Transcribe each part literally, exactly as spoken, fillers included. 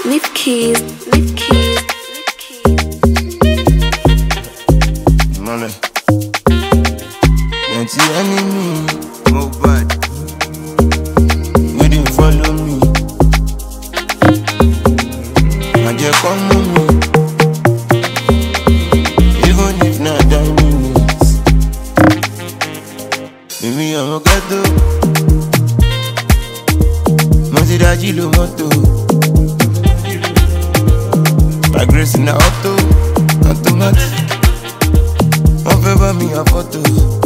Leave keys, leave keys, leave keys. Money. Plenty enemy, more bad. We didn't follow me. And you come with me. Even if not die minutes. Baby, I'm a ghetto. Monty Daji lo moto. My grace in the auto, automatic. One favor me a photo.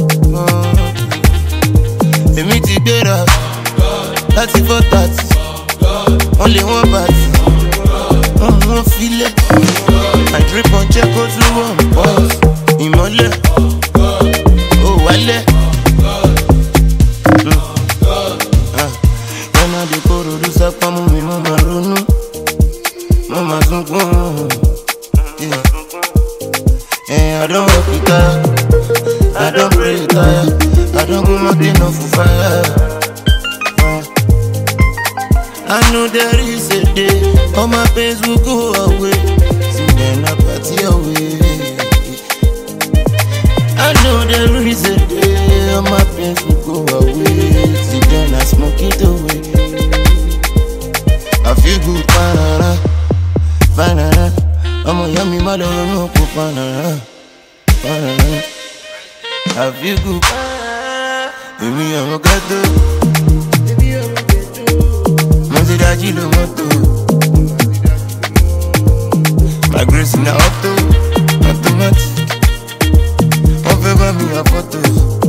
Èmi ti gbéra láti four thirty. Only one party. Wọ́n mú wọn filẹ̀. I drip on check go through one pause. Ìmọ́lẹ̀, ó wálẹ̀. Yánà dé kóró ló sápá mú mi mọ́ máa ronú. Mọ́ máa sunkún. I don't work it tired. I don't pray it tired. I don't go mountain off for fire. I know there is a day all my pains will go away. See then I party away. I know there is a day all my pains will go away. See then I smoke it away. I feel good, banana, banana. I'm a yummy mother, no cook, banana. I feel good. Baby, I'm a ghetto. Monty Daji lo moto. My grace in the auto, automatic. One favor me a photo.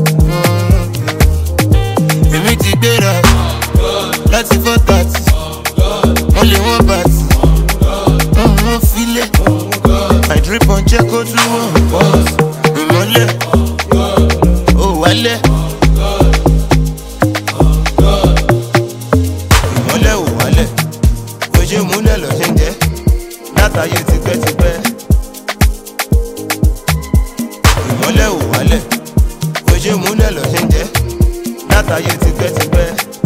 Èmi ti gbéra láti four thirty. Only one party. Wọ́n mú wọn filẹ̀. I drip on check go through one pause. Ìmọ́lẹ̀, ó wálẹ̀. Ìmọ́lẹ̀ ó wálẹ̀. Bó ṣe múlẹ̀ lọ ṣe ń jẹ́. Látàyè tipẹ́tipẹ́. Ìmọ́lẹ̀ ó wálẹ̀. Bó ṣe múlẹ̀ lọ ṣe ń jẹ́. Látàyè tipẹ́tipẹ́.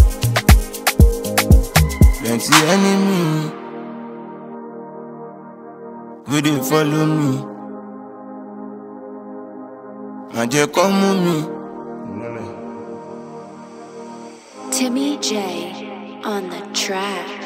Plenty enemy. We didn't follow me. And you come with me. Timmy J on the track.